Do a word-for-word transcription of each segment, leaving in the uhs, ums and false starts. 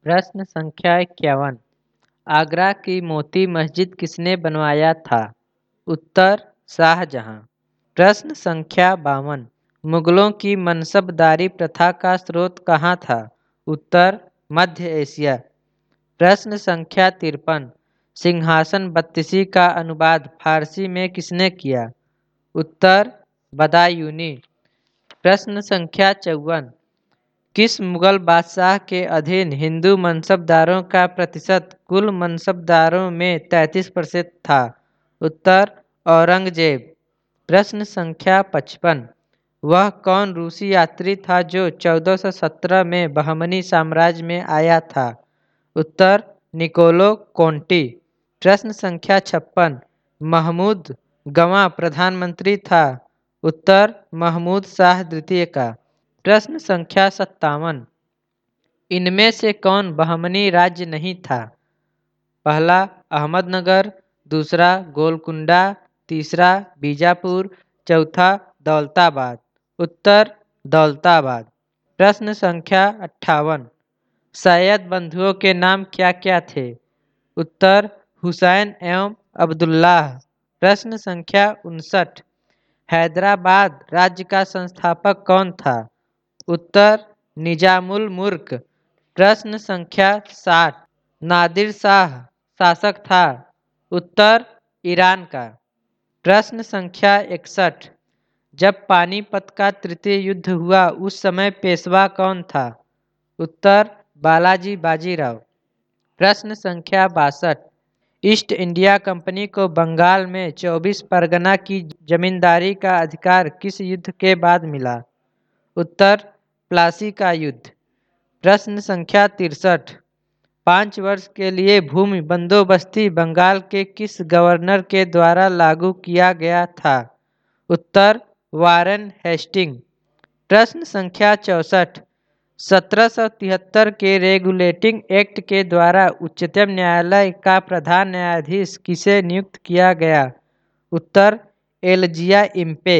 प्रश्न संख्या इक्यावन। आगरा की मोती मस्जिद किसने बनवाया था? उत्तर शाहजहां। प्रश्न संख्या बावन। मुगलों की मनसबदारी प्रथा का स्रोत कहाँ था? उत्तर मध्य एशिया। प्रश्न संख्या तिरपन। सिंहासन बत्तीसी का अनुवाद फारसी में किसने किया? उत्तर बदायूनी। प्रश्न संख्या चौवन। किस मुगल बादशाह के अधीन हिंदू मनसबदारों का प्रतिशत कुल मनसबदारों में तैंतीस प्रतिशत था? उत्तर औरंगजेब। प्रश्न संख्या पचपन। वह कौन रूसी यात्री था जो चौदह सौ सत्रह में बहमनी साम्राज्य में आया था? उत्तर निकोलो कोंटी। प्रश्न संख्या छप्पन। महमूद गवां प्रधानमंत्री था? उत्तर महमूद शाह द्वितीय का। प्रश्न संख्या सत्तावन। इनमें से कौन बहमनी राज्य नहीं था? पहला अहमदनगर, दूसरा गोलकुंडा, तीसरा बीजापुर, चौथा दौलताबाद। उत्तर दौलताबाद। प्रश्न संख्या अट्ठावन। सैयद बंधुओं के नाम क्या क्या थे? उत्तर हुसैन एवं अब्दुल्लाह। प्रश्न संख्या उनसठ। हैदराबाद राज्य का संस्थापक कौन था? उत्तर निजामुल मुल्क। प्रश्न संख्या साठ। नादिर शाह शासक था? उत्तर ईरान का। प्रश्न संख्या इकसठ। जब पानीपत का तृतीय युद्ध हुआ उस समय पेशवा कौन था? उत्तर बालाजी बाजीराव। प्रश्न संख्या बासठ। ईस्ट इंडिया कंपनी को बंगाल में चौबीस परगना की जमींदारी का अधिकार किस युद्ध के बाद मिला? उत्तर प्लासी का युद्ध। प्रश्न संख्या तिरसठ। पाँच वर्ष के लिए भूमि बंदोबस्ती बंगाल के किस गवर्नर के द्वारा लागू किया गया था? उत्तर वारेन हेस्टिंग। प्रश्न संख्या चौसठ। सत्रह सौ तिहत्तर के रेगुलेटिंग एक्ट के द्वारा उच्चतम न्यायालय का प्रधान न्यायाधीश किसे नियुक्त किया गया? उत्तर एलजिया इम्पे।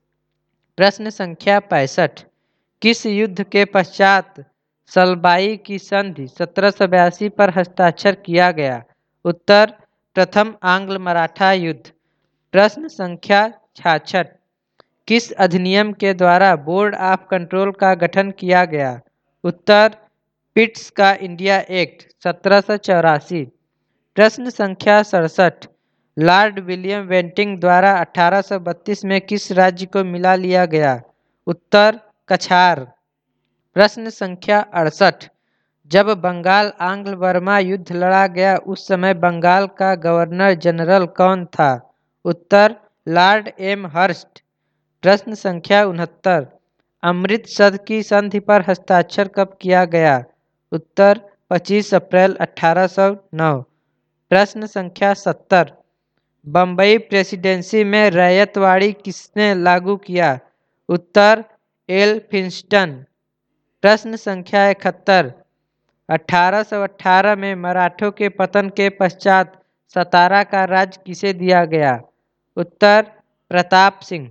प्रश्न संख्या पैंसठ। किस युद्ध के पश्चात सलबाई की संधि सत्रह सौ बयासी पर हस्ताक्षर किया गया? उत्तर प्रथम आंग्ल मराठा युद्ध। प्रश्न संख्या छियासठ। किस अधिनियम के द्वारा बोर्ड ऑफ कंट्रोल का गठन किया गया? उत्तर पिट्स का इंडिया एक्ट सत्रह सौ चौरासी। प्रश्न संख्या सड़सठ। लॉर्ड विलियम बेंटिंक द्वारा अठारह सौ बत्तीस में किस राज्य को मिला लिया गया? उत्तर कछार। प्रश्न संख्या अड़सठ। जब बंगाल आंग्ल बर्मा युद्ध लड़ा गया उस समय बंगाल का गवर्नर जनरल कौन था? उत्तर लॉर्ड एम हर्स्ट। प्रश्न संख्या उनहत्तर। अमृतसर की संधि पर हस्ताक्षर कब किया गया? उत्तर पच्चीस अप्रैल अठारह सौ नौ। प्रश्न संख्या सत्तर। बम्बई प्रेसिडेंसी में रैयतवाड़ी किसने लागू किया? उत्तर एल फिंस्टन। प्रश्न संख्या इकहत्तर। अठारह सौ अठारह में मराठों के पतन के पश्चात सतारा का राज्य किसे दिया गया? उत्तर प्रताप सिंह।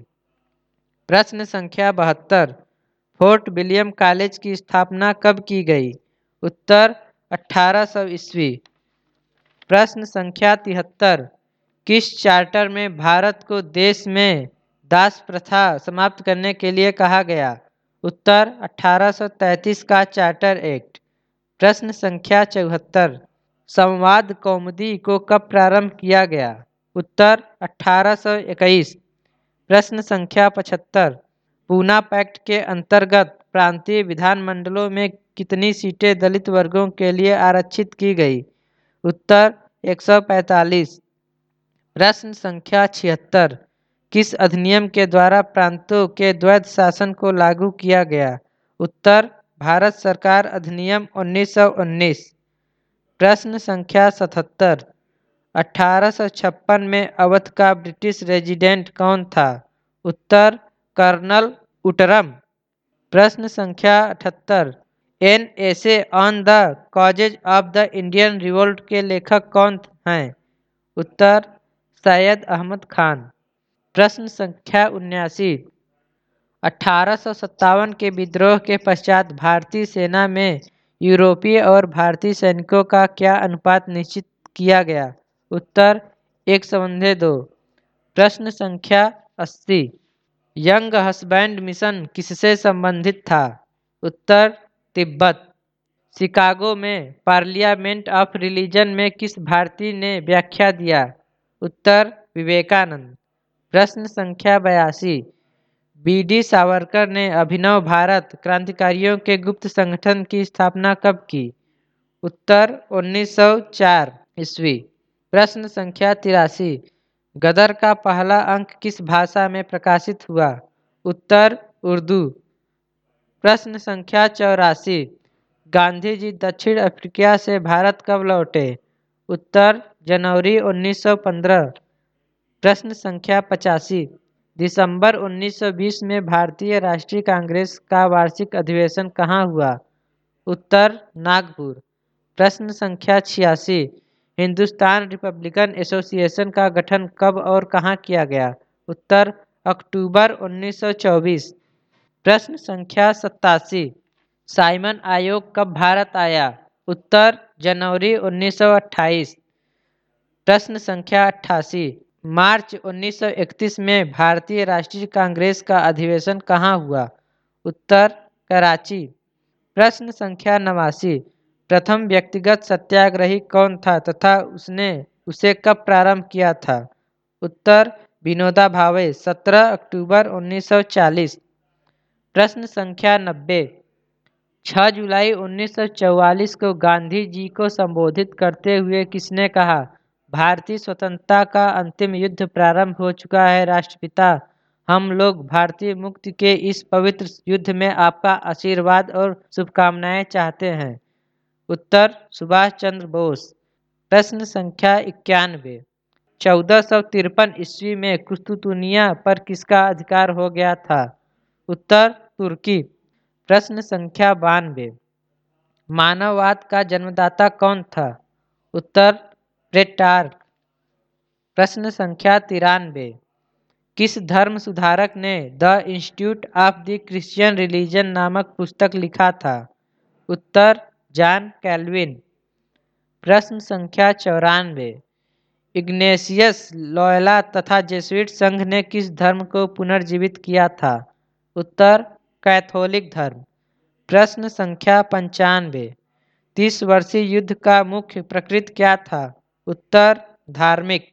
प्रश्न संख्या बहत्तर। फोर्ट विलियम कॉलेज की स्थापना कब की गई? उत्तर अठारह सौ ईस्वी। प्रश्न संख्या तिहत्तर। किस चार्टर में भारत को देश में दास प्रथा समाप्त करने के लिए कहा गया? उत्तर अठारह सौ तैंतीस का चार्टर एक्ट। प्रश्न संख्या चौहत्तर। संवाद कौमुदी को कब प्रारंभ किया गया? उत्तर अठारह सौ इक्कीस। प्रश्न संख्या पचहत्तर। पूना पैक्ट के अंतर्गत प्रांतीय विधानमंडलों में कितनी सीटें दलित वर्गों के लिए आरक्षित की गई? उत्तर एक सौ पैंतालीस। प्रश्न संख्या छिहत्तर। किस अधिनियम के द्वारा प्रांतों के द्वैध शासन को लागू किया गया? उत्तर भारत सरकार अधिनियम उन्नीस सौ उन्नीस। प्रश्न संख्या सतहत्तर। अठारह सौ छप्पन में अवध का ब्रिटिश रेजिडेंट कौन था? उत्तर कर्नल उटरम। प्रश्न संख्या अठहत्तर। An essay on the causes of the Indian revolt के लेखक कौन हैं? उत्तर सैयद अहमद खान। प्रश्न संख्या उन्यासी। अठारह सौ सत्तावन के विद्रोह के पश्चात भारतीय सेना में यूरोपीय और भारतीय सैनिकों का क्या अनुपात निश्चित किया गया? उत्तर एक संबंधी दो। प्रश्न संख्या अस्सी। यंग हस्बैंड मिशन किससे संबंधित था? उत्तर तिब्बत। शिकागो में पार्लियामेंट ऑफ रिलीजन में किस भारतीय ने व्याख्या दिया? उत्तर विवेकानंद। प्रश्न संख्या बयासी। बी डी सावरकर ने अभिनव भारत क्रांतिकारियों के गुप्त संगठन की स्थापना कब की? उत्तर उन्नीस सौ चार ईस्वी। प्रश्न संख्या तिरासी। गदर का पहला अंक किस भाषा में प्रकाशित हुआ? उत्तर उर्दू। प्रश्न संख्या चौरासी। गांधी जी दक्षिण अफ्रीका से भारत कब लौटे? उत्तर जनवरी उन्नीस सौ पंद्रह। प्रश्न संख्या पचासी। दिसंबर उन्नीस सौ बीस में भारतीय राष्ट्रीय कांग्रेस का वार्षिक अधिवेशन कहाँ हुआ? उत्तर नागपुर। प्रश्न संख्या छियासी। हिंदुस्तान रिपब्लिकन एसोसिएशन का गठन कब और कहाँ किया गया? उत्तर अक्टूबर उन्नीस सौ चौबीस। प्रश्न संख्या सत्तासी। साइमन आयोग कब भारत आया? उत्तर जनवरी उन्नीस सौ अट्ठाईस। प्रश्न संख्या अट्ठासी। मार्च उन्नीस सौ इकतीस में भारतीय राष्ट्रीय कांग्रेस का अधिवेशन कहाँ हुआ? उत्तर कराची। प्रश्न संख्या नवासी। प्रथम व्यक्तिगत सत्याग्रही कौन था तथा उसने उसे कब प्रारंभ किया था? उत्तर विनोबा भावे, सत्रह अक्टूबर उन्नीस सौ चालीस। प्रश्न संख्या नब्बे। छह जुलाई उन्नीस सौ चौवालीस को गांधी जी को संबोधित करते हुए किसने कहा, भारतीय स्वतंत्रता का अंतिम युद्ध प्रारंभ हो चुका है राष्ट्रपिता, हम लोग भारतीय मुक्ति के इस पवित्र युद्ध में आपका आशीर्वाद और शुभकामनाएं चाहते हैं? उत्तर सुभाष चंद्र बोस। प्रश्न संख्या इक्यानवे। चौदह सौ तिरपन ईस्वी में कुस्तुतुनिया पर किसका अधिकार हो गया था? उत्तर तुर्की। प्रश्न संख्या बानवे। मानववाद का जन्मदाता कौन था? उत्तर प्लेटार्क। प्रश्न संख्या तिरानवे। किस धर्म सुधारक ने the institute of the Christian religion नामक पुस्तक लिखा था? उत्तर जॉन कैल्विन। प्रश्न संख्या चौरानवे। इग्नेशियस लॉयला तथा जेसुइट संघ ने किस धर्म को पुनर्जीवित किया था? उत्तर कैथोलिक धर्म। प्रश्न संख्या पंचानवे। तीस वर्षीय युद्ध का मुख्य प्रकृति क्या था? उत्तर धार्मिक।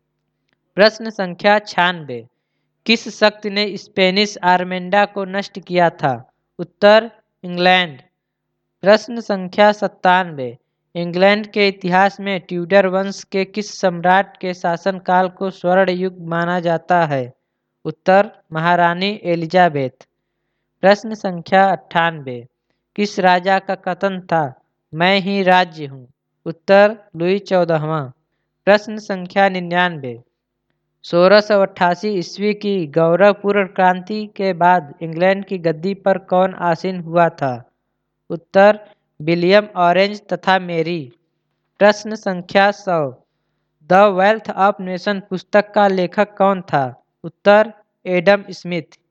प्रश्न संख्या छियानवे। किस शक्ति ने स्पेनिश आर्मेंडा को नष्ट किया था? उत्तर इंग्लैंड। प्रश्न संख्या सत्तानवे। इंग्लैंड के इतिहास में ट्यूडर वंश के किस सम्राट के शासनकाल को स्वर्ण युग माना जाता है? उत्तर महारानी एलिजाबेथ। प्रश्न संख्या अट्ठानवे। किस राजा का कथन था, मैं ही राज्य हूँ? उत्तर लुई चौदहवां। प्रश्न संख्या निन्यानवे। सोलह सौ अट्ठासी ईस्वी की गौरवपूर्ण क्रांति के बाद इंग्लैंड की गद्दी पर कौन आसीन हुआ था? उत्तर विलियम ऑरेंज तथा मेरी। प्रश्न संख्या सौ। द वेल्थ ऑफ नेशन पुस्तक का लेखक कौन था? उत्तर एडम स्मिथ।